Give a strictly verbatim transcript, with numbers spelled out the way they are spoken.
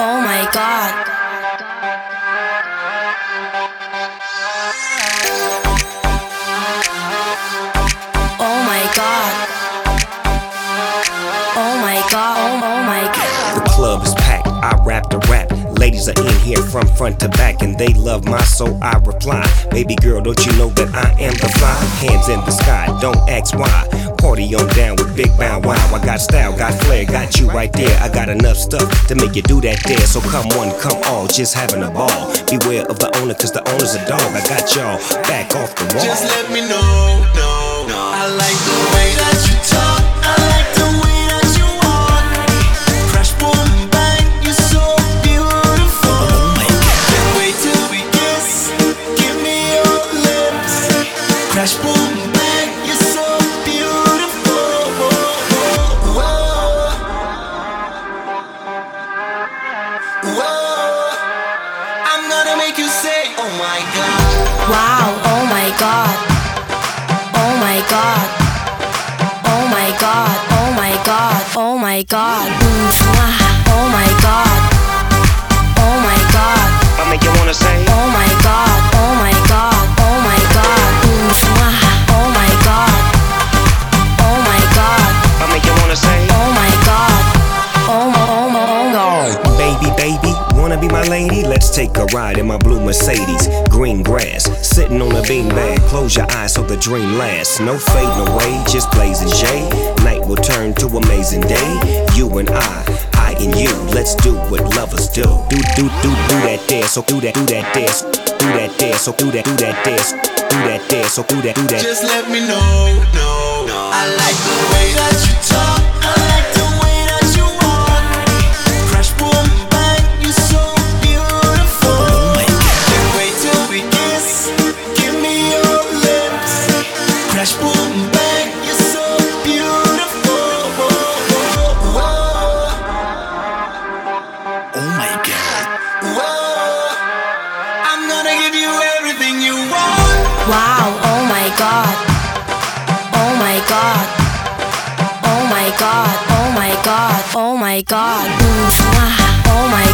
Oh my god. Oh my god. Oh my god. Oh, oh my god. The club is packed, I rap the rap. Ladies are in here from front to back, and they love my soul, I reply. Baby girl, don't you know that I am the fly? Hands in the sky, don't ask why. Party on down with Big Bow Wow. I got style, got flair, got you right there. I got enough stuff to make you do that there. So come one, come all, just having a ball. Beware of the owner, cause the owner's a dog. I got y'all back off the wall. Just let me know, no, no. I like the way that you talk. I like the way that you walk. Crash, boom, bang, you're so beautiful. Oh my God. Can't wait till we kiss. Give me your lips. Crash, boom, bang, you're so beautiful. Whoa, whoa. Whoa. I'm gonna make you say, oh my God. Wow, oh my god. Oh my god. Oh my god. Oh my god. Oh my god. Mm, mwah. Oh my god. Oh my god. I make you wanna say, Oh my god. Oh my god. Oh my god. Mm, mwah. Oh my god. Oh my god. I make you wanna say, Oh my god. Oh my, oh my, oh my god. baby, baby, wanna be my lady? Let's take a ride in my blue Mercedes. Green grass, sitting on a beanbag. Close your eyes so the dream lasts. No fading away, just blazing J. Night will turn to amazing day. You and I, I and you. Let's do what lovers do. Do, do, do, do that dance. So do that, do that dance. Do that dance. So do that, do that dance. Do that dance. So do that, do that. Just let me know, no, no. I like the way that you talk. I like the way that you walk. Crash, boom, bang, you're so beautiful. Oh my God. Can't wait till we kiss. Give me your lips. Crash, boom, bang, you're so beautiful. Whoa, whoa. Oh my God. Whoa. I'm gonna give you everything you want. Wow, oh my god. Oh my god. Oh my god. Oh my god. Oh my god. Mm, mwah. Oh my